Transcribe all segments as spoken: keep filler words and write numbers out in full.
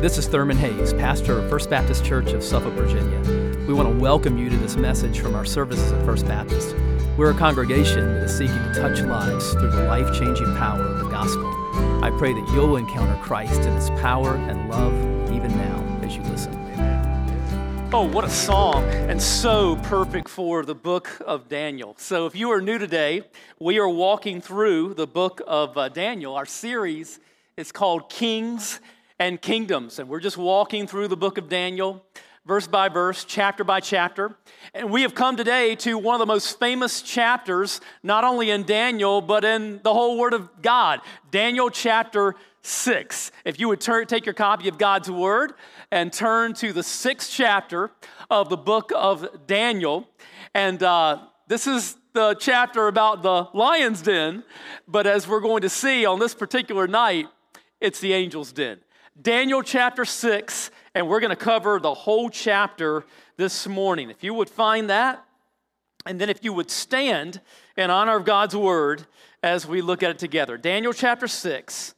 this is Thurman Hayes, pastor of First Baptist Church of Suffolk, Virginia. We want to welcome you to this message from our services at First Baptist. We're a congregation that is seeking to touch lives through the life-changing power of the gospel. I pray that you'll encounter Christ in his power and love even now as you listen. Oh, what a song, and so perfect for the book of Daniel. So if you are new today, we are walking through the book of uh, Daniel. Our series is called Kings and Kingdoms, and we're just walking through the book of Daniel, verse by verse, chapter by chapter. And we have come today to one of the most famous chapters, not only in Daniel, but in the whole Word of God, Daniel chapter six. If you would turn, take your copy of God's Word and turn to the sixth chapter of the book of Daniel. And uh, this is the chapter about the lion's den, but as we're going to see on this particular night, it's the angel's den. Daniel chapter six, and we're going to cover the whole chapter this morning. If you would find that, and then if you would stand in honor of God's Word as we look at it together. Daniel chapter six.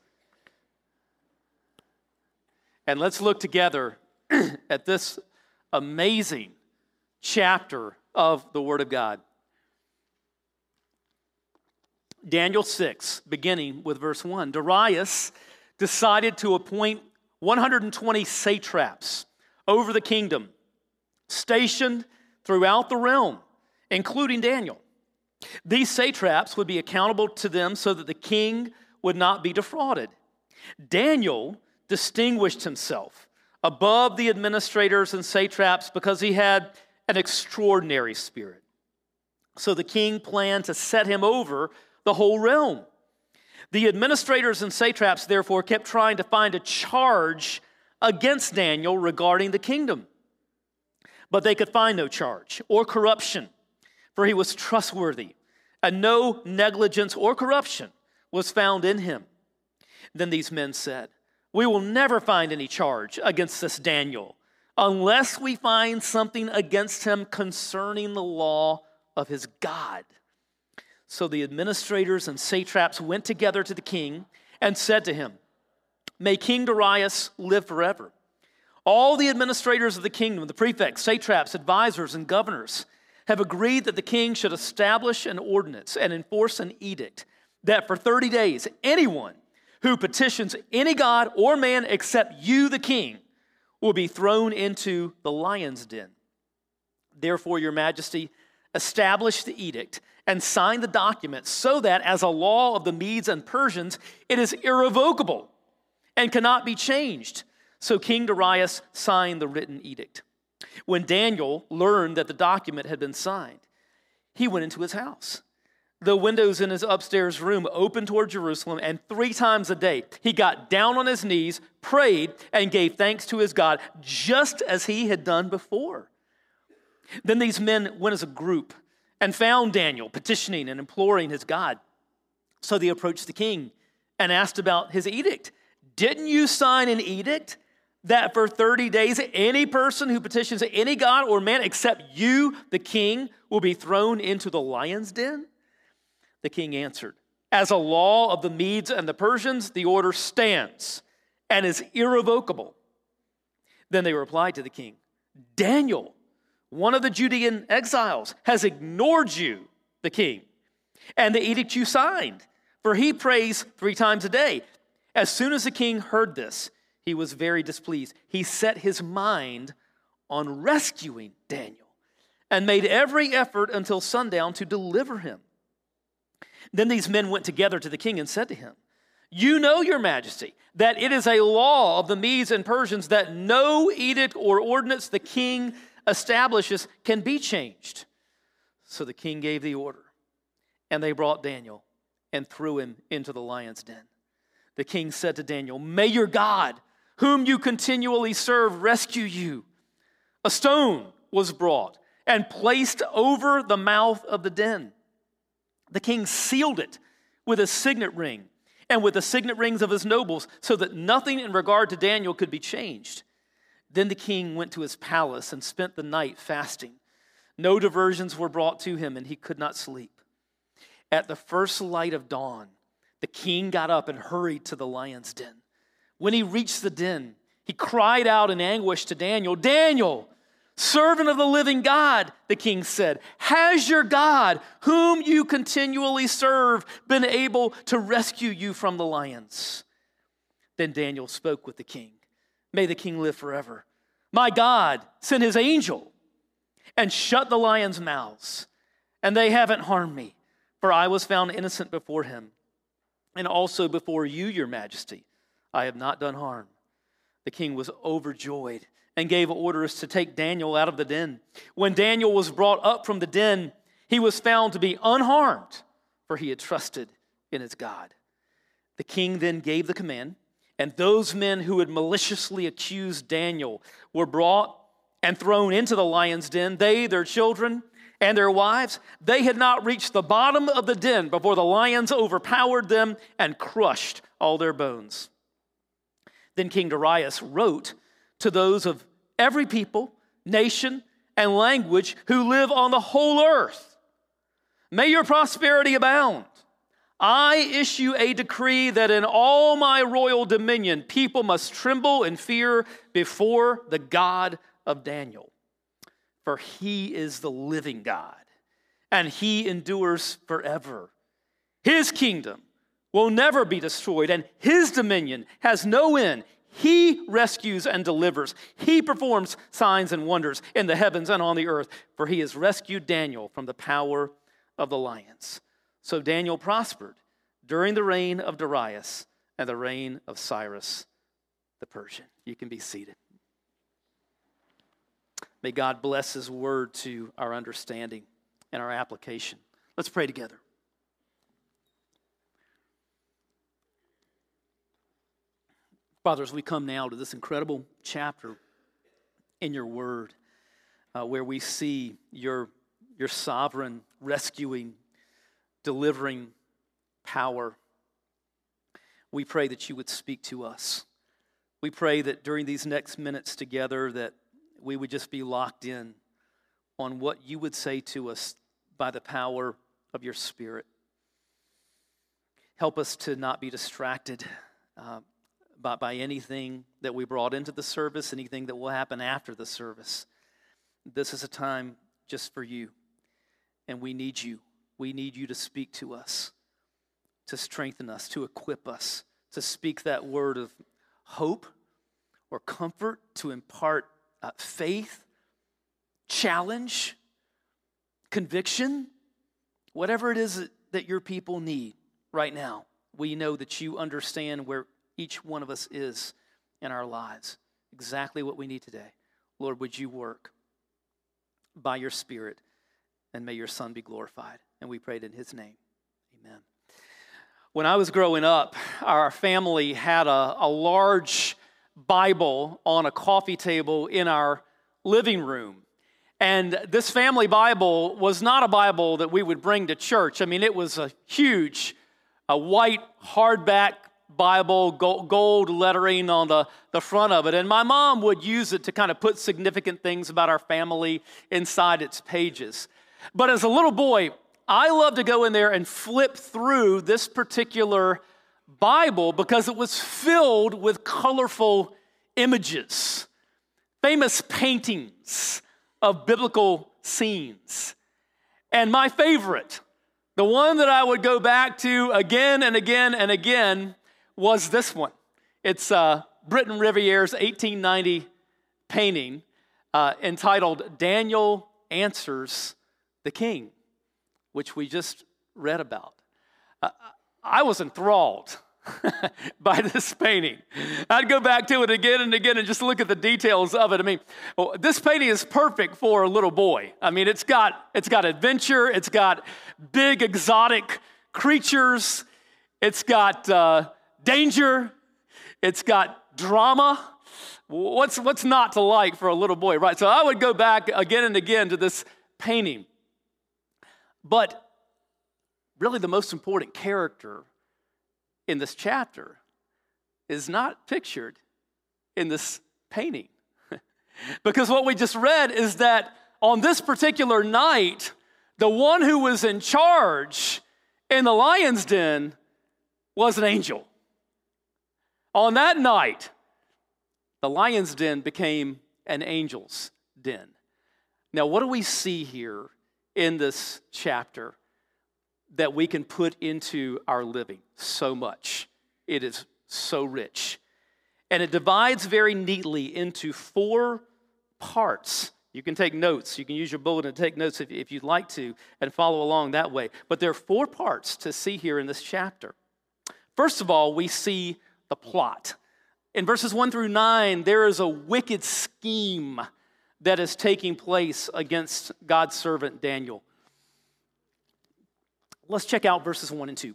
And let's look together at this amazing chapter of the Word of God. Daniel six, beginning with verse one. Darius decided to appoint one hundred twenty satraps over the kingdom, stationed throughout the realm, including Daniel. These satraps would be accountable to them so that the king would not be defrauded. Daniel distinguished himself above the administrators and satraps because he had an extraordinary spirit. So the king planned to set him over the whole realm. The administrators and satraps, therefore, kept trying to find a charge against Daniel regarding the kingdom. But they could find no charge or corruption, for he was trustworthy, and no negligence or corruption was found in him. Then these men said, "We will never find any charge against this Daniel unless we find something against him concerning the law of his God." So the administrators and satraps went together to the king and said to him, "May King Darius live forever. All the administrators of the kingdom, the prefects, satraps, advisors, and governors have agreed that the king should establish an ordinance and enforce an edict that for thirty days, anyone who petitions any god or man except you, the king, will be thrown into the lion's den. Therefore, your majesty, establish the edict and sign the document so that as a law of the Medes and Persians, it is irrevocable and cannot be changed." So King Darius signed the written edict. When Daniel learned that the document had been signed, he went into his house. The windows in his upstairs room opened toward Jerusalem, and three times a day he got down on his knees, prayed, and gave thanks to his God, just as he had done before. Then these men went as a group and found Daniel petitioning and imploring his God. So they approached the king and asked about his edict. "Didn't you sign an edict that for thirty days any person who petitions any god or man except you, the king, will be thrown into the lion's den?" The king answered, "As a law of the Medes and the Persians, the order stands and is irrevocable." Then they replied to the king, "Daniel, one of the Judean exiles, has ignored you, the king, and the edict you signed, for he prays three times a day." As soon as the king heard this, he was very displeased. He set his mind on rescuing Daniel and made every effort until sundown to deliver him. Then these men went together to the king and said to him, "You know, your majesty, that it is a law of the Medes and Persians that no edict or ordinance the king establishes can be changed." So the king gave the order, and they brought Daniel and threw him into the lion's den. The king said to Daniel, "May your God, whom you continually serve, rescue you." A stone was brought and placed over the mouth of the den. The king sealed it with a signet ring and with the signet rings of his nobles, so that nothing in regard to Daniel could be changed. Then the king went to his palace and spent the night fasting. No diversions were brought to him, and he could not sleep. At the first light of dawn, the king got up and hurried to the lion's den. When he reached the den, He cried out in anguish to Daniel, "Daniel, servant of the living God," the king said, "has your God, whom you continually serve, been able to rescue you from the lions?" Then Daniel spoke with the king. "May the king live forever. My God sent his angel and shut the lions' mouths, and they haven't harmed me, for I was found innocent before him, and also before you, your majesty. I have not done harm." The king was overjoyed and gave orders to take Daniel out of the den. When Daniel was brought up from the den, he was found to be unharmed, for he had trusted in his God. The king then gave the command, and those men who had maliciously accused Daniel were brought and thrown into the lion's den, they, their children, and their wives. They had not reached the bottom of the den before the lions overpowered them and crushed all their bones. Then King Darius wrote to those of every people, nation, and language who live on the whole earth, "May your prosperity abound. I issue a decree that in all my royal dominion, people must tremble and fear before the God of Daniel. For he is the living God, and he endures forever. His kingdom will never be destroyed, and his dominion has no end. He rescues and delivers. He performs signs and wonders in the heavens and on the earth, for he has rescued Daniel from the power of the lions." So Daniel prospered during the reign of Darius and the reign of Cyrus the Persian. You can be seated. May God bless his word to our understanding and our application. Let's pray together. Father, as we come now to this incredible chapter in your word, uh, where we see your, your sovereign, rescuing, delivering power, we pray that you would speak to us. We pray that during these next minutes together that we would just be locked in on what you would say to us by the power of your Spirit. Help us to not be distracted uh, by, by anything that we brought into the service, anything that will happen after the service. This is a time just for you, and we need you. We need you to speak to us, to strengthen us, to equip us, to speak that word of hope or comfort, to impart uh, faith, challenge, conviction, whatever it is that, that your people need right now. We know that you understand where each one of us is in our lives, exactly what we need today. Lord, would you work by your Spirit, and may your Son be glorified. And we prayed in his name. Amen. When I was growing up, our family had a, a large Bible on a coffee table in our living room. And this family Bible was not a Bible that we would bring to church. I mean, it was a huge, a white hardback Bible, gold lettering on the, the front of it. And my mom would use it to kind of put significant things about our family inside its pages. But as a little boy, I loved to go in there and flip through this particular Bible because it was filled with colorful images, famous paintings of biblical scenes. And my favorite, the one that I would go back to again and again and again, was this one. It's uh, Britton Riviere's eighteen ninety painting uh, entitled "Daniel Answers the King," which we just read about. Uh, I was enthralled by this painting. I'd go back to it again and again and just look at the details of it. I mean, well, this painting is perfect for a little boy. I mean, it's got it's got adventure. It's got big exotic creatures. It's got uh, danger. It's got drama. What's what's not to like for a little boy, right? So I would go back again and again to this painting. But really the most important character in this chapter is not pictured in this painting. Because what we just read is that on this particular night, the one who was in charge in the lion's den was an angel. On that night, the lion's den became an angel's den. Now, what do we see here in this chapter that we can put into our living? So much. It is so rich. And it divides very neatly into four parts. You can take notes. You can use your bulletin to take notes if, if you'd like to and follow along that way. But there are four parts to see here in this chapter. First of all, we see the plot. In verses one through nine, there is a wicked scheme that is taking place against God's servant Daniel. Let's check out verses one and two.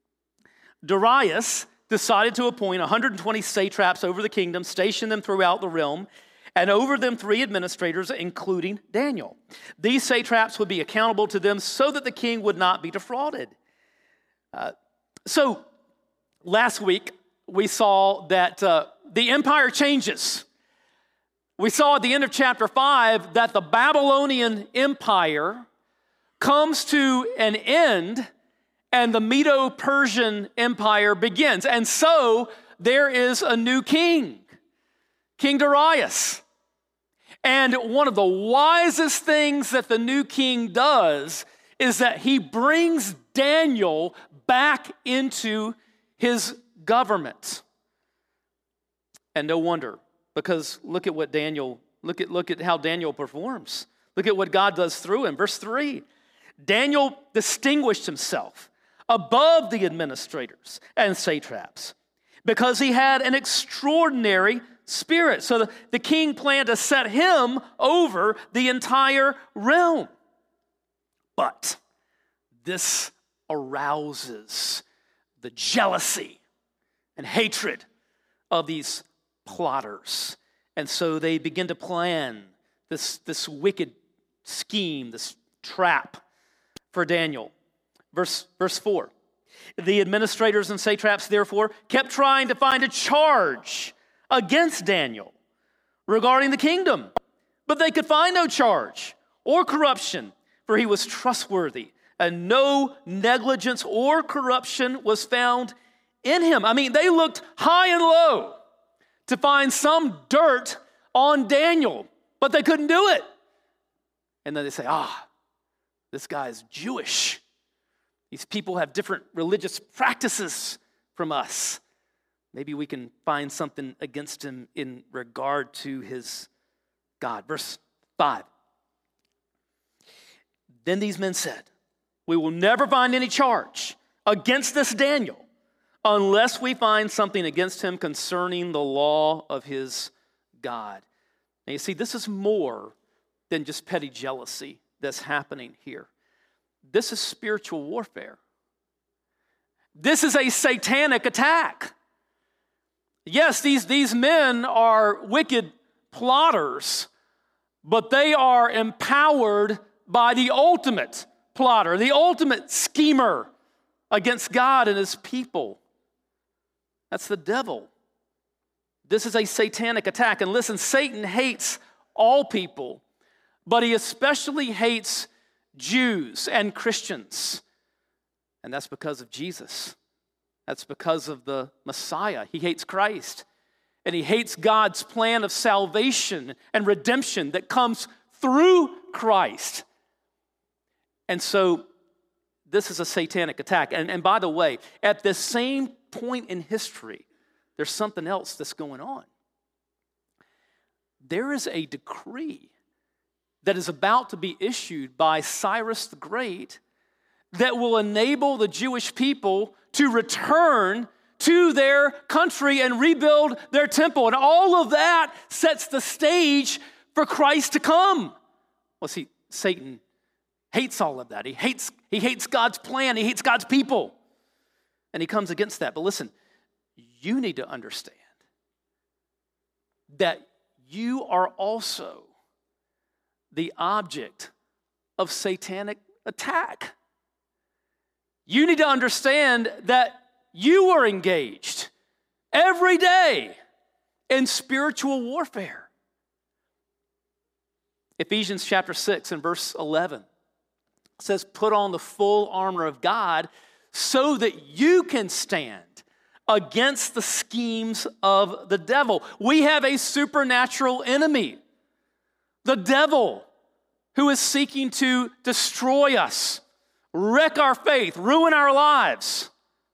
Darius decided to appoint one hundred twenty satraps over the kingdom, station them throughout the realm, and over them three administrators, including Daniel. These satraps would be accountable to them so that the king would not be defrauded. Uh, so, last week, we saw that uh, the empire changes. We saw at the end of chapter five that the Babylonian Empire comes to an end and the Medo-Persian Empire begins. And so there is a new king, King Darius. And one of the wisest things that the new king does is that he brings Daniel back into his government. And no wonder, because look at what Daniel, look at, look at how Daniel performs. Look at what God does through him. Verse three, Daniel distinguished himself above the administrators and satraps because he had an extraordinary spirit. So the, the king planned to set him over the entire realm. But this arouses the jealousy and hatred of these plotters. And so they begin to plan this, this wicked scheme, this trap for Daniel. Verse, verse four, the administrators and satraps therefore kept trying to find a charge against Daniel regarding the kingdom, but they could find no charge or corruption, for he was trustworthy, and no negligence or corruption was found in him. I mean, they looked high and low to find some dirt on Daniel, but they couldn't do it. And then they say, ah, this guy is Jewish. These people have different religious practices from us. Maybe we can find something against him in regard to his God. Verse five. Then these men said, we will never find any charge against this Daniel unless we find something against him concerning the law of his God. Now you see, this is more than just petty jealousy that's happening here. This is spiritual warfare. This is a satanic attack. Yes, these, these men are wicked plotters, but they are empowered by the ultimate plotter, the ultimate schemer against God and his people. That's the devil. This is a satanic attack. And listen, Satan hates all people, but he especially hates Jews and Christians. And that's because of Jesus. That's because of the Messiah. He hates Christ. And he hates God's plan of salvation and redemption that comes through Christ. And so this is a satanic attack. And, and by the way, at this same point in history, there's something else that's going on. There is a decree that is about to be issued by Cyrus the Great that will enable the Jewish people to return to their country and rebuild their temple. And all of that sets the stage for Christ to come. Well, see, Satan hates all of that. He hates, he hates God's plan. He hates God's people. And he comes against that. But listen, you need to understand that you are also the object of satanic attack. You need to understand that you are engaged every day in spiritual warfare. Ephesians chapter six and verse eleven says, put on the full armor of God so that you can stand against the schemes of the devil. We have a supernatural enemy, the devil, who is seeking to destroy us, wreck our faith, ruin our lives.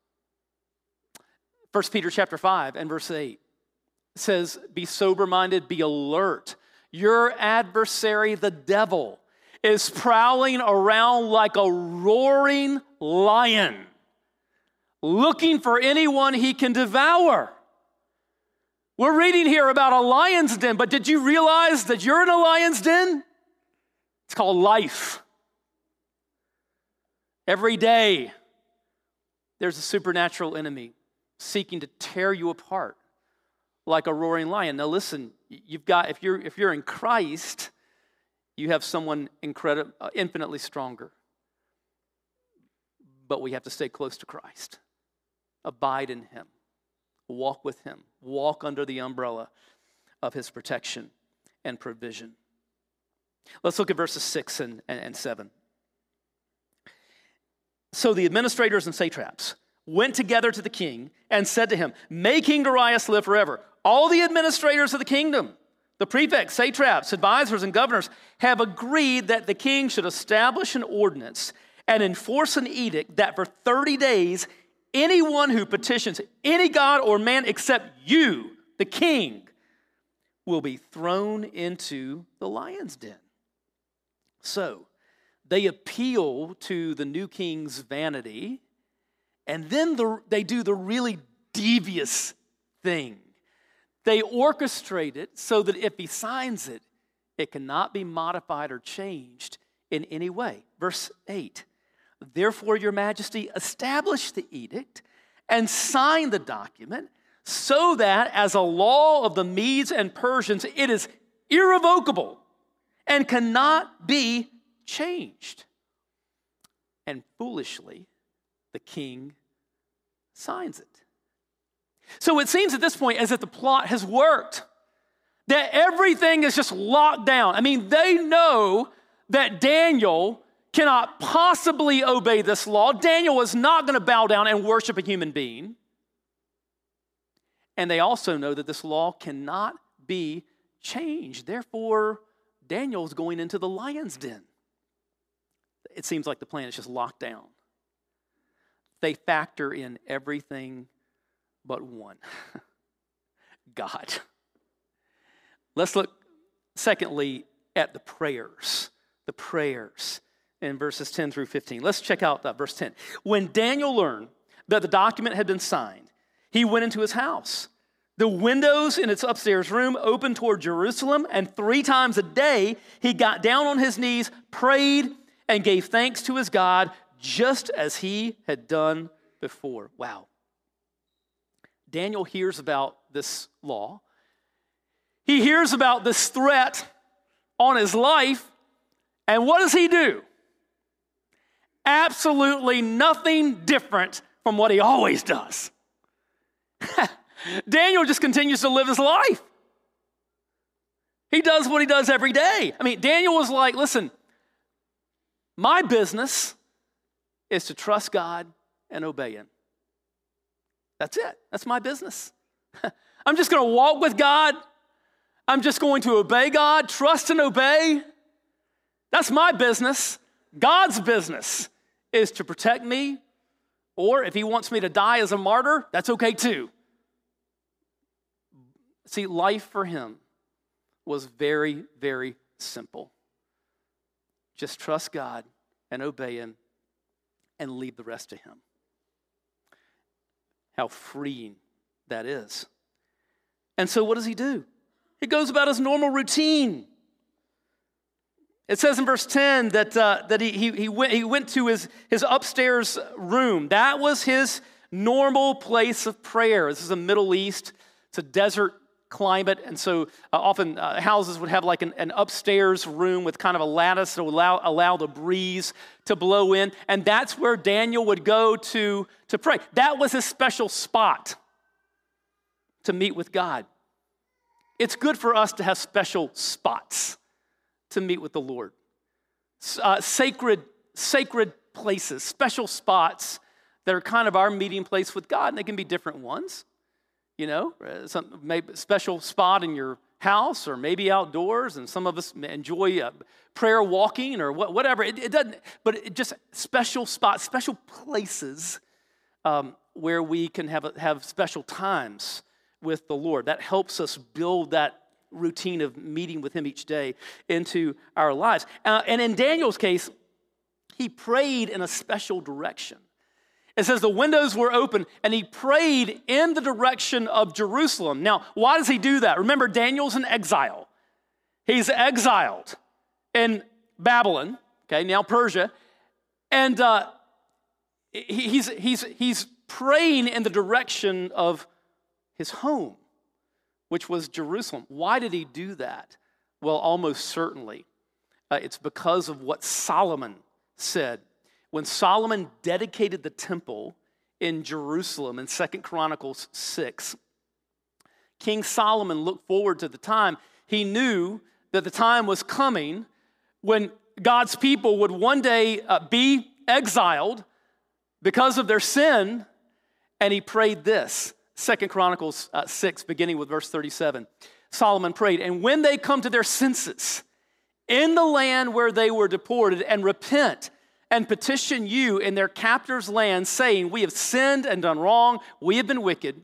First Peter chapter five and verse eight says, be sober-minded, be alert. Your adversary, the devil, is prowling around like a roaring lion, looking for anyone he can devour. We're reading here about a lion's den, but did you realize that you're in a lion's den? It's called life. Every day, there's a supernatural enemy seeking to tear you apart like a roaring lion. Now listen, you've got, if you're if you're in Christ, you have someone incredible, uh, infinitely stronger. But we have to stay close to Christ. Abide in him. Walk with him. Walk under the umbrella of his protection and provision. Let's look at verses six and, and, and seven. So the administrators and satraps went together to the king and said to him, may King Darius live forever. All the administrators of the kingdom, the prefects, satraps, advisors, and governors have agreed that the king should establish an ordinance and enforce an edict that for thirty days, anyone who petitions any god or man except you, the king, will be thrown into the lion's den. So they appeal to the new king's vanity, and then the, they do the really devious thing. They orchestrate it so that if he signs it, it cannot be modified or changed in any way. Verse eight, therefore, your majesty, establish the edict and sign the document so that as a law of the Medes and Persians, it is irrevocable and cannot be changed. And foolishly, the king signs it. So it seems at this point as if the plot has worked, that everything is just locked down. I mean, they know that Daniel cannot possibly obey this law. Daniel is not going to bow down and worship a human being. And they also know that this law cannot be changed. Therefore, Daniel is going into the lion's den. It seems like the plan is just locked down. They factor in everything but one, God. Let's look, secondly, at the prayers. The prayers in verses ten through fifteen. Let's check out uh, verse ten. When Daniel learned that the document had been signed, he went into his house. The windows in its upstairs room opened toward Jerusalem, and three times a day he got down on his knees, prayed, and gave thanks to his God, just as he had done before. Wow. Daniel hears about this law. He hears about this threat on his life, and what does he do? Absolutely nothing different from what he always does. Daniel just continues to live his life. He does what he does every day. I mean, Daniel was like, listen, my business is to trust God and obey him. That's it. That's my business. I'm just going to walk with God. I'm just going to obey God, trust and obey. That's my business. God's business is to protect me, or if he wants me to die as a martyr, that's okay too. See, life for him was very, very simple. Just trust God and obey him and leave the rest to him. How freeing that is. And so what does he do? He goes about his normal routine. It says in verse ten that, uh, that he, he, he, went, he went to his, his upstairs room. That was his normal place of prayer. This is the Middle East. It's a desert climate, and so uh, often uh, houses would have like an, an upstairs room with kind of a lattice that would allow, allow the breeze to blow in, and that's where Daniel would go to, to pray. That was his special spot to meet with God. It's good for us to have special spots to meet with the Lord. Uh, sacred, sacred places, special spots that are kind of our meeting place with God, and they can be different ones. You know, some maybe special spot in your house or maybe outdoors, and some of us enjoy uh, prayer walking or what, whatever. It, it doesn't, but it just special spots, special places um, where we can have a, have special times with the Lord. That helps us build that routine of meeting with Him each day into our lives. Uh, and in Daniel's case, he prayed in a special direction. It says the windows were open, and he prayed in the direction of Jerusalem. Now, why does he do that? Remember, Daniel's in exile. He's exiled in Babylon, okay, now Persia, and uh, he's, he's, he's praying in the direction of his home, which was Jerusalem. Why did he do that? Well, almost certainly, uh, it's because of what Solomon said. When Solomon dedicated the temple in Jerusalem in Second Chronicles six, King Solomon looked forward to the time. He knew that the time was coming when God's people would one day uh, be exiled because of their sin, and he prayed this. Second Chronicles uh, six, beginning with verse thirty-seven. Solomon prayed, and when they come to their senses in the land where they were deported and repent and petition you in their captors' land, saying, we have sinned and done wrong, we have been wicked.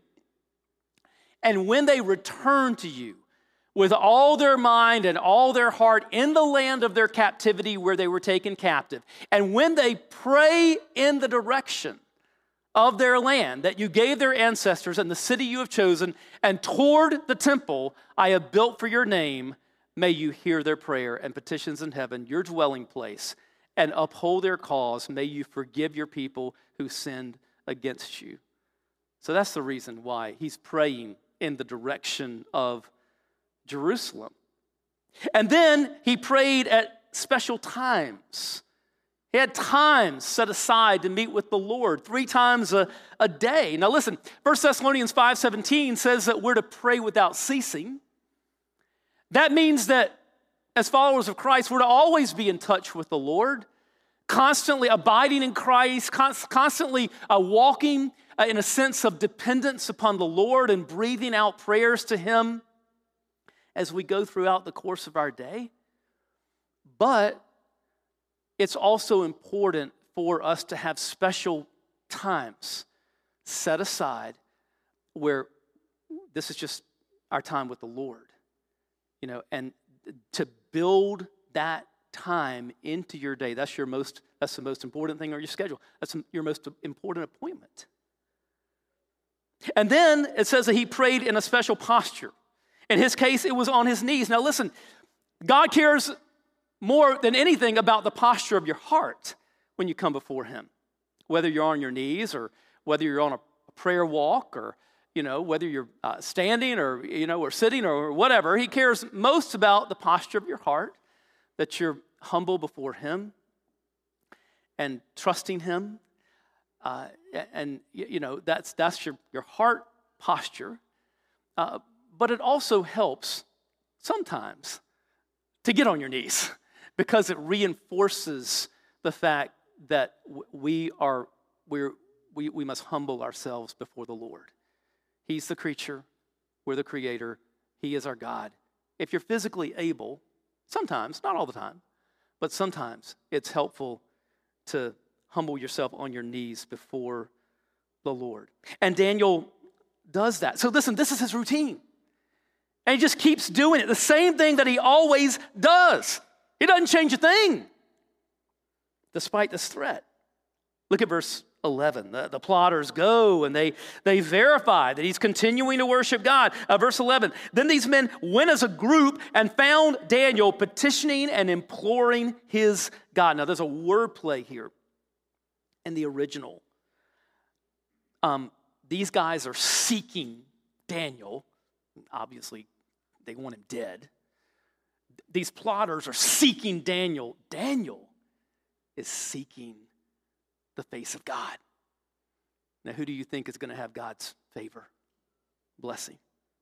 And when they return to you with all their mind and all their heart in the land of their captivity where they were taken captive, and when they pray in the direction of their land that you gave their ancestors and the city you have chosen, and toward the temple I have built for your name, may you hear their prayer and petitions in heaven, your dwelling place, and uphold their cause. May you forgive your people who sinned against you. So that's the reason why he's praying in the direction of Jerusalem. And then he prayed at special times. He had times set aside to meet with the Lord, three times a, a day. Now listen, First Thessalonians five seventeen says that we're to pray without ceasing. That means that as followers of Christ, we're to always be in touch with the Lord, constantly abiding in Christ, constantly uh, walking uh, in a sense of dependence upon the Lord and breathing out prayers to Him as we go throughout the course of our day. But it's also important for us to have special times set aside where this is just our time with the Lord, you know, and to build that time into your day. That's your most, that's the most important thing on your schedule. That's your most important appointment. And then it says that he prayed in a special posture. In his case, it was on his knees. Now listen, God cares more than anything about the posture of your heart when you come before him. Whether you're on your knees or whether you're on a prayer walk or you know, whether you're uh, standing or, you know, or sitting or whatever, he cares most about the posture of your heart, that you're humble before him and trusting him. Uh, and, you know, that's that's your, your heart posture. Uh, but it also helps sometimes to get on your knees because it reinforces the fact that we are, we're, we, we must humble ourselves before the Lord. He's the creature, we're the creator, he is our God. If you're physically able, sometimes, not all the time, but sometimes it's helpful to humble yourself on your knees before the Lord. And Daniel does that. So listen, this is his routine. And he just keeps doing it, the same thing that he always does. He doesn't change a thing, despite this threat. Look at verse eleven. The, the plotters go and they, they verify that he's continuing to worship God. Uh, verse eleven, then these men went as a group and found Daniel petitioning and imploring his God. Now there's a wordplay here in the original. Um, these guys are seeking Daniel. Obviously, they want him dead. These plotters are seeking Daniel. Daniel is seeking the face of God. Now, who do you think is going to have God's favor, blessing?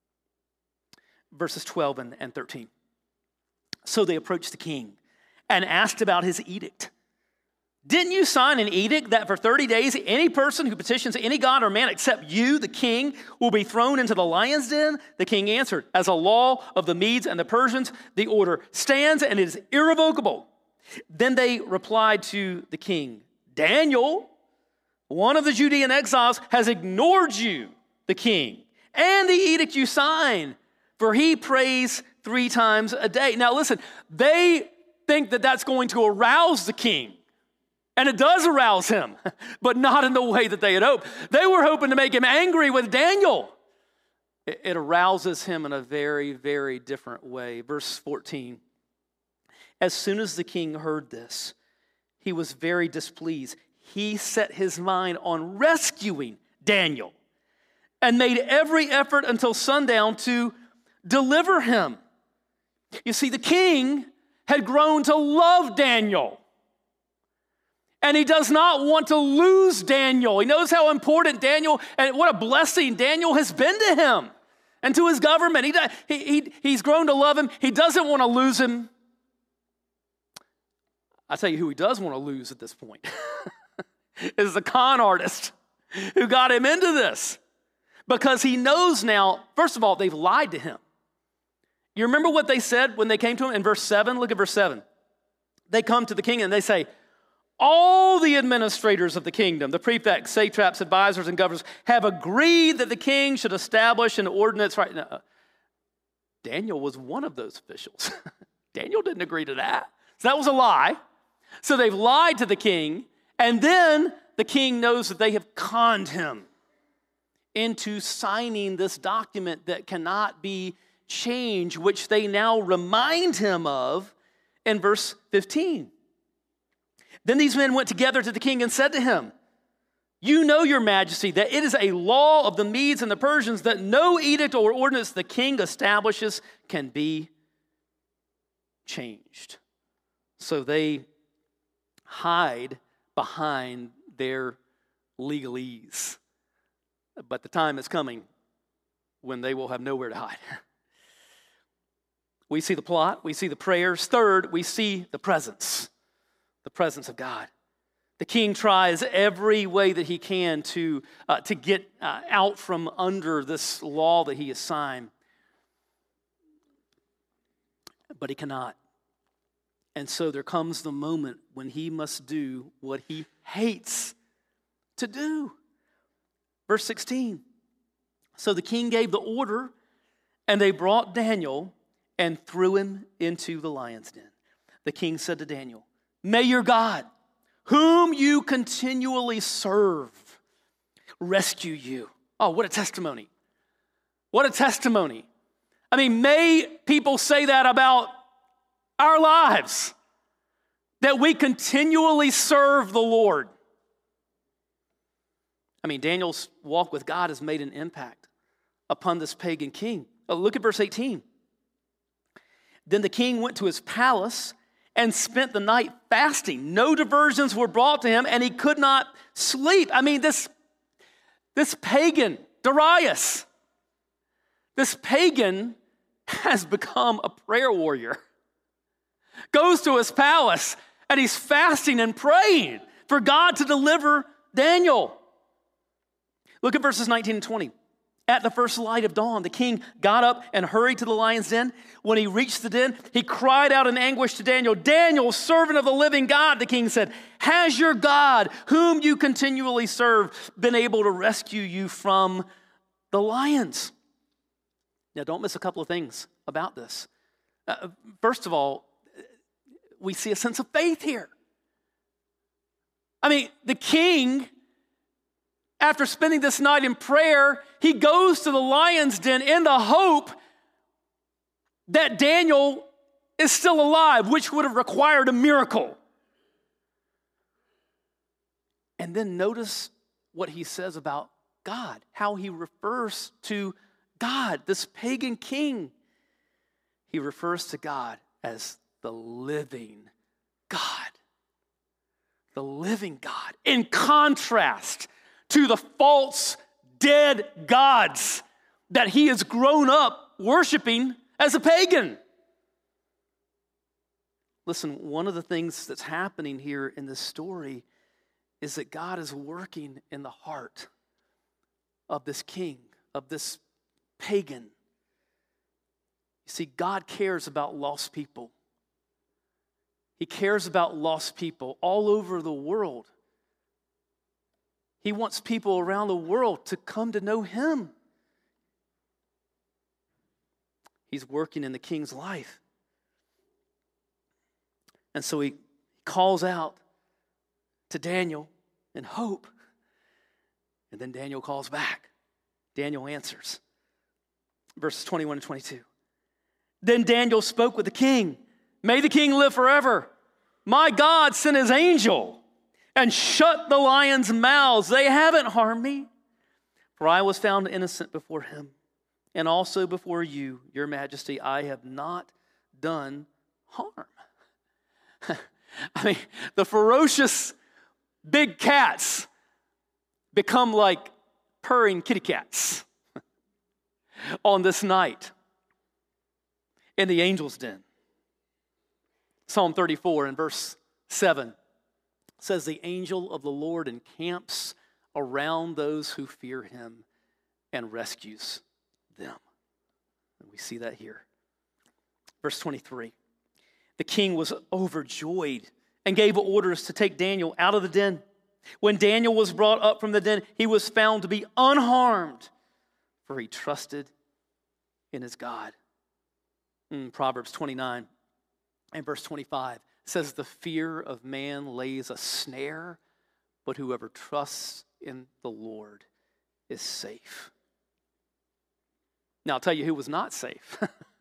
Verses twelve and, and thirteen. So they approached the king and asked about his edict. Didn't you sign an edict that for thirty days, any person who petitions any god or man except you, the king, will be thrown into the lion's den? The king answered, as a law of the Medes and the Persians, the order stands and it is irrevocable. Then they replied to the king, Daniel, one of the Judean exiles, has ignored you, the king, and the edict you signed, for he prays three times a day. Now listen, they think that that's going to arouse the king. And it does arouse him, but not in the way that they had hoped. They were hoping to make him angry with Daniel. It, it arouses him in a very, very different way. Verse fourteen, as soon as the king heard this, he was very displeased. He set his mind on rescuing Daniel and made every effort until sundown to deliver him. You see, the king had grown to love Daniel. And he does not want to lose Daniel. He knows how important Daniel, and what a blessing Daniel has been to him and to his government. He, he, he, he's grown to love him. He doesn't want to lose him. I'll tell you who he does want to lose at this point is the con artist who got him into this. Because he knows now, first of all, they've lied to him. You remember what they said when they came to him in verse seven? Look at verse seven. They come to the king and they say, all the administrators of the kingdom, the prefects, satraps, advisors, and governors have agreed that the king should establish an ordinance right now. Daniel was one of those officials. Daniel didn't agree to that. So that was a lie. So they've lied to the king, and then the king knows that they have conned him into signing this document that cannot be changed, which they now remind him of in verse fifteen. Then these men went together to the king and said to him, you know, your majesty, that it is a law of the Medes and the Persians that no edict or ordinance the king establishes can be changed. So they hide behind their legalese. But the time is coming when they will have nowhere to hide. We see the plot, we see the prayers. Third, we see the presence. The presence of God. The king tries every way that he can to, uh, to get uh, out from under this law that he has signed. But he cannot. And so there comes the moment when he must do what he hates to do. Verse sixteen. So the king gave the order, and they brought Daniel and threw him into the lion's den. The king said to Daniel, may your God, whom you continually serve, rescue you. Oh, what a testimony. What a testimony. I mean, may people say that about our lives, that we continually serve the Lord. I mean, Daniel's walk with God has made an impact upon this pagan king. Oh, look at verse eighteen. Then the king went to his palace and spent the night fasting. No diversions were brought to him, and he could not sleep. I mean, this, this pagan, Darius, this pagan has become a prayer warrior. Goes to his palace, and he's fasting and praying for God to deliver Daniel. Look at verses nineteen and twenty. At the first light of dawn, the king got up and hurried to the lion's den. When he reached the den, he cried out in anguish to Daniel, Daniel, servant of the living God, the king said, has your God, whom you continually serve, been able to rescue you from the lions? Now, don't miss a couple of things about this. Uh, first of all, we see a sense of faith here. I mean, the king, after spending this night in prayer, he goes to the lion's den in the hope that Daniel is still alive, which would have required a miracle. And then notice what he says about God, how he refers to God, this pagan king. He refers to God as the living God. The living God, in contrast to the false, dead gods that he has grown up worshiping as a pagan. Listen, one of the things that's happening here in this story is that God is working in the heart of this king, of this pagan. You see, God cares about lost people. He cares about lost people all over the world. He wants people around the world to come to know him. He's working in the king's life. And so he calls out to Daniel in hope. And then Daniel calls back. Daniel answers. Verses twenty-one and twenty-two. Then Daniel spoke with the king. May the king live forever. My God sent his angel and shut the lions' mouths. They haven't harmed me, for I was found innocent before him. And also before you, your majesty, I have not done harm. I mean, the ferocious big cats become like purring kitty cats on this night in the angel's den. Psalm thirty-four and verse seven says, the angel of the Lord encamps around those who fear him and rescues them. And we see that here. Verse twenty-three. The king was overjoyed and gave orders to take Daniel out of the den. When Daniel was brought up from the den, he was found to be unharmed, for he trusted in his God. In Proverbs twenty-nine and verse twenty-five says, the fear of man lays a snare, but whoever trusts in the Lord is safe. Now I'll tell you who was not safe.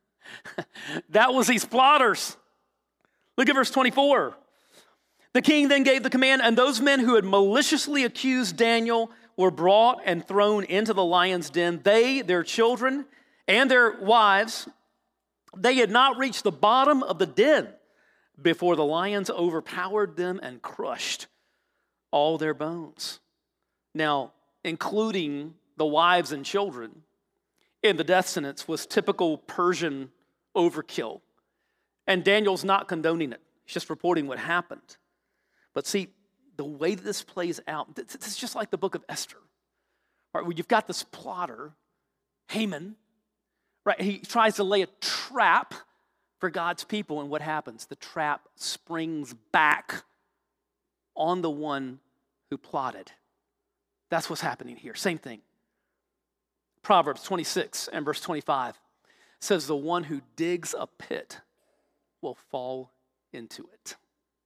That was these plotters. Look at verse twenty-four. The king then gave the command, and those men who had maliciously accused Daniel were brought and thrown into the lion's den. They, their children, and their wives, they had not reached the bottom of the den before the lions overpowered them and crushed all their bones. Now, including the wives and children in the death sentence was typical Persian overkill. And Daniel's not condoning it. He's just reporting what happened. But see, the way that this plays out, this is just like the book of Esther. All right, where you've got this plotter, Haman, right? He tries to lay a trap for God's people, and what happens? The trap springs back on the one who plotted. That's what's happening here. Same thing. Proverbs twenty-six and verse twenty-five says, the one who digs a pit will fall into it.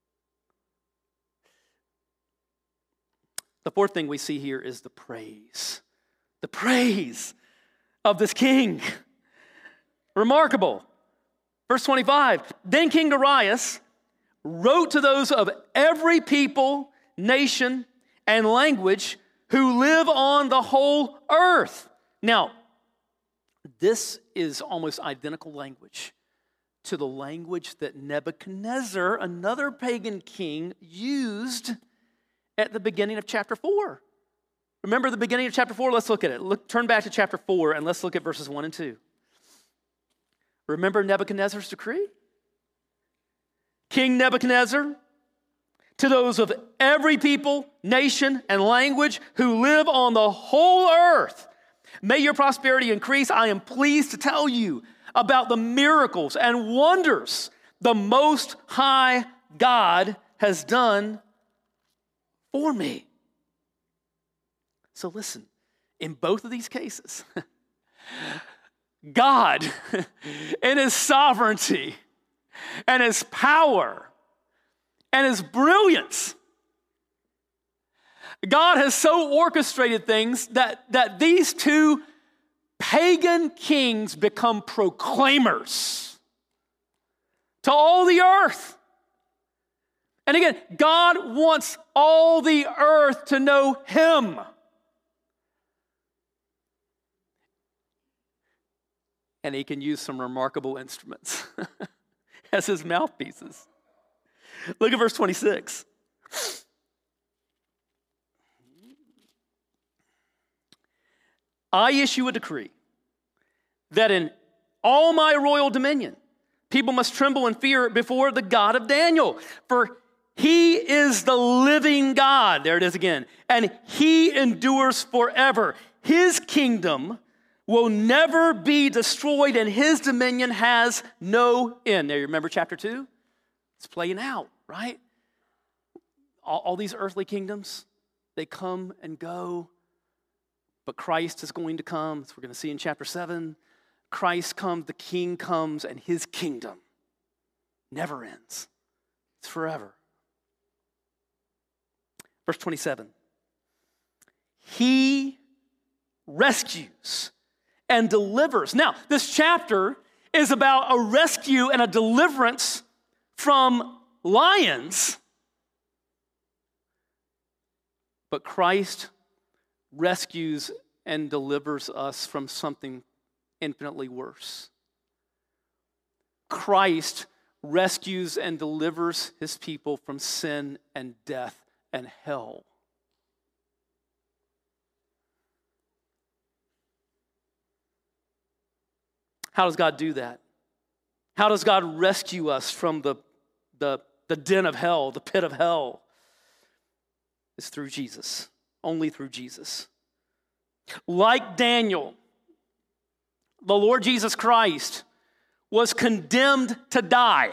The fourth thing we see here is the praise. The praise of this king. Remarkable. Verse twenty-five, then King Darius wrote to those of every people, nation, and language who live on the whole earth. Now, this is almost identical language to the language that Nebuchadnezzar, another pagan king, used at the beginning of chapter four. Remember the beginning of chapter four? Let's look at it. Look, turn back to chapter four and let's look at verses one and two. Remember Nebuchadnezzar's decree? King Nebuchadnezzar, to those of every people, nation, and language who live on the whole earth, may your prosperity increase. I am pleased to tell you about the miracles and wonders the Most High God has done for me. So listen, in both of these cases, God, in his sovereignty and his power and his brilliance, God has so orchestrated things that, that these two pagan kings become proclaimers to all the earth. And again, God wants all the earth to know him. And he can use some remarkable instruments as his mouthpieces. Look at verse twenty-six. I issue a decree that in all my royal dominion, People must tremble and fear before the God of Daniel, for he is the living God. There it is again. And he endures forever. His kingdom will never be destroyed, and his dominion has no end. Now, you remember chapter two? It's playing out, right? All, all these earthly kingdoms, they come and go, but Christ is going to come, as we're going to see in chapter seven. Christ comes, the King comes, and his kingdom never ends. It's forever. Verse twenty-seven. He rescues and delivers. Now, this chapter is about a rescue and a deliverance from lions, but Christ rescues and delivers us from something infinitely worse. Christ rescues and delivers his people from sin and death and hell. How does God do that? How does God rescue us from the, the, the den of hell, the pit of hell? It's through Jesus, only through Jesus. Like Daniel, the Lord Jesus Christ was condemned to die.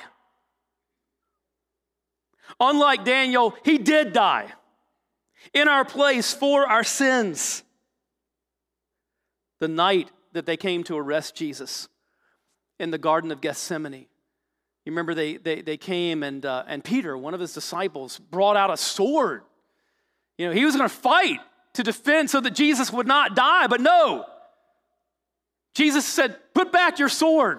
Unlike Daniel, he did die in our place for our sins. The night that they came to arrest Jesus in the Garden of Gethsemane, you remember they they, they came and uh, and Peter, one of his disciples, brought out a sword. You know, he was going to fight to defend so that Jesus would not die, but no. Jesus said, "Put back your sword."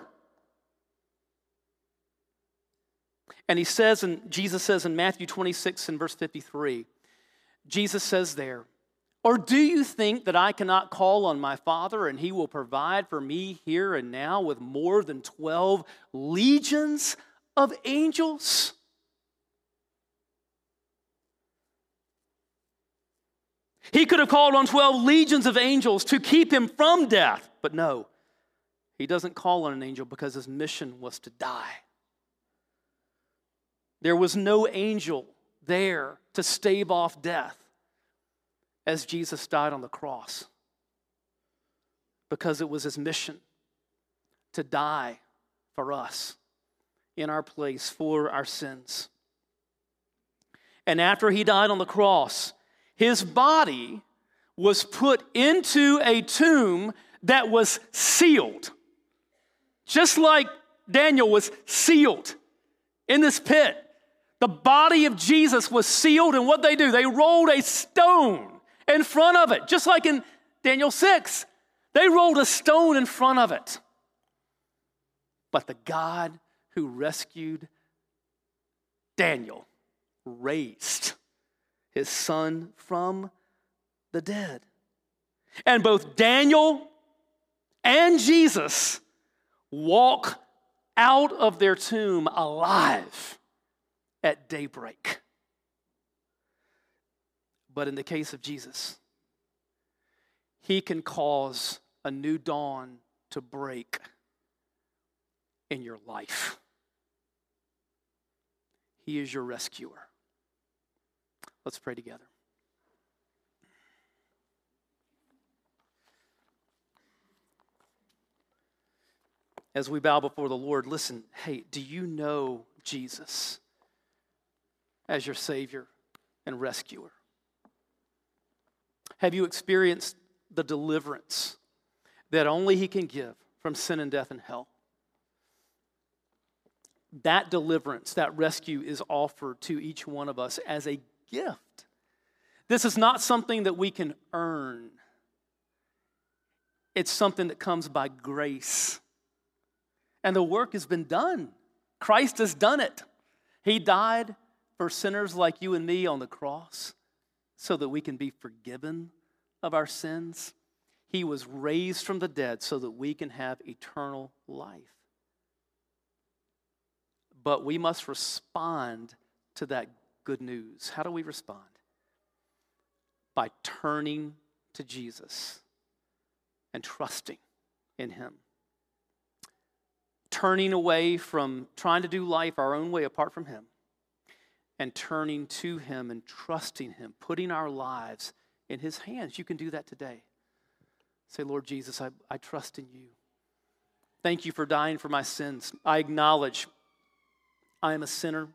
And he says, and Jesus says in Matthew twenty-six and verse fifty-three, Jesus says there, "Or do you think that I cannot call on my Father and he will provide for me here and now with more than twelve legions of angels?" He could have called on twelve legions of angels to keep him from death, but no, he doesn't call on an angel because his mission was to die. There was no angel there to stave off death as Jesus died on the cross, because it was his mission to die for us in our place for our sins. And after he died on the cross, his body was put into a tomb that was sealed, just like Daniel was sealed in this pit. The body of Jesus was sealed, and what they do, they rolled a stone in front of it, just like in Daniel six. They rolled a stone in front of it. But the God who rescued Daniel raised his son from the dead. And both Daniel and Jesus walk out of their tomb alive at daybreak. But in the case of Jesus, he can cause a new dawn to break in your life. He is your rescuer. Let's pray together. As we bow before the Lord, listen, hey, do you know Jesus as your Savior and rescuer? Have you experienced the deliverance that only he can give from sin and death and hell? That deliverance, that rescue is offered to each one of us as a gift. This is not something that we can earn. It's something that comes by grace. And the work has been done. Christ has done it. He died for sinners like you and me on the cross so that we can be forgiven of our sins. He was raised from the dead so that we can have eternal life. But we must respond to that good news. How do we respond? By turning to Jesus and trusting in him. turning away from trying to do life our own way apart from him, and turning to him and trusting him, putting our lives in his hands. You can do that today. Say, Lord Jesus, I, I trust in you. Thank you for dying for my sins. I acknowledge I am a sinner.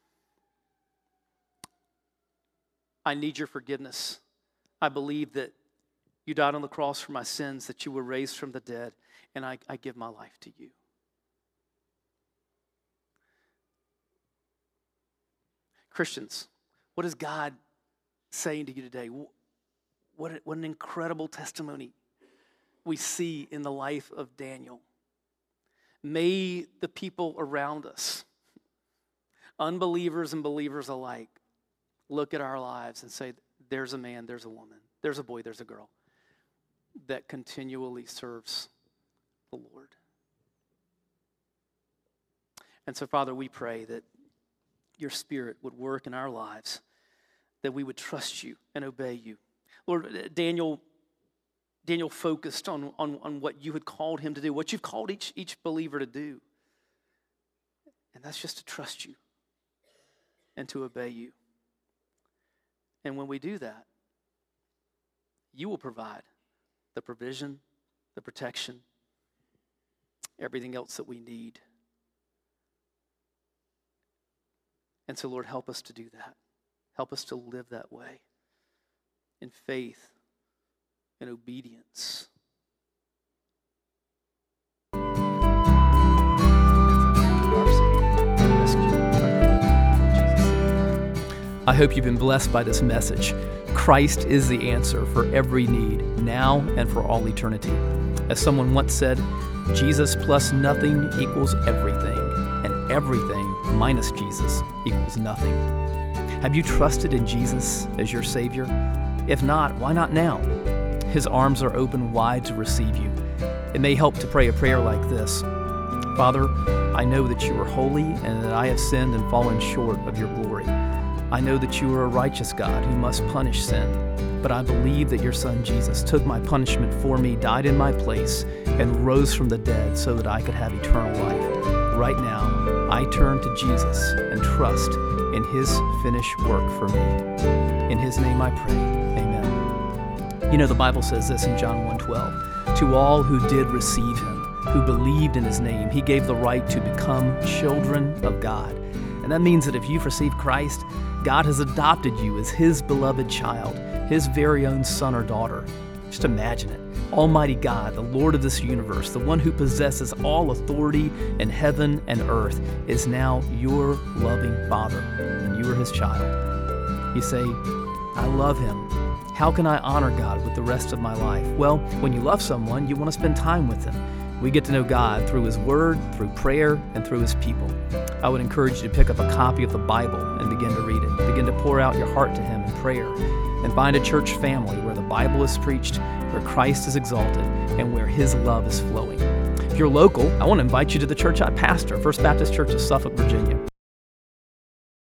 I need your forgiveness. I believe that you died on the cross for my sins, that you were raised from the dead, and I, I give my life to you. Christians, what is God saying to you today? What, what an incredible testimony we see in the life of Daniel. May the people around us, unbelievers and believers alike, look at our lives and say, there's a man, there's a woman, there's a boy, there's a girl that continually serves the Lord. And so, Father, we pray that your Spirit would work in our lives, that we would trust you and obey you. Lord, Daniel, Daniel focused on, on, on what you had called him to do, what you've called each, each believer to do. And that's just to trust you and to obey you. And when we do that, you will provide the provision, the protection, everything else that we need. And so, Lord, help us to do that. Help us to live that way in faith and obedience. I hope you've been blessed by this message. Christ is the answer for every need, now and for all eternity. As someone once said, Jesus plus nothing equals everything, and everything minus Jesus equals nothing. Have you trusted in Jesus as your Savior? If not, why not now? His arms are open wide to receive you. It may help to pray a prayer like this. Father, I know that you are holy and that I have sinned and fallen short of your glory. I know that you are a righteous God who must punish sin, but I believe that your Son Jesus took my punishment for me, died in my place, and rose from the dead so that I could have eternal life. Right now, I turn to Jesus and trust in his finished work for me. In his name I pray, amen. You know, the Bible says this in John one twelve, to all who did receive him, who believed in his name, he gave the right to become children of God. And that means that if you've received Christ, God has adopted you as his beloved child, his very own son or daughter. Just imagine it. Almighty God, the Lord of this universe, the one who possesses all authority in heaven and earth, is now your loving Father, and you are his child. You say, I love him. How can I honor God with the rest of my life? Well, when you love someone, you want to spend time with them. We get to know God through his word, through prayer, and through his people. I would encourage you to pick up a copy of the Bible and begin to read it. Begin to pour out your heart to him in prayer. And find a church family where the Bible is preached, where Christ is exalted, and where his love is flowing. If you're local, I want to invite you to the church I pastor, First Baptist Church of Suffolk, Virginia.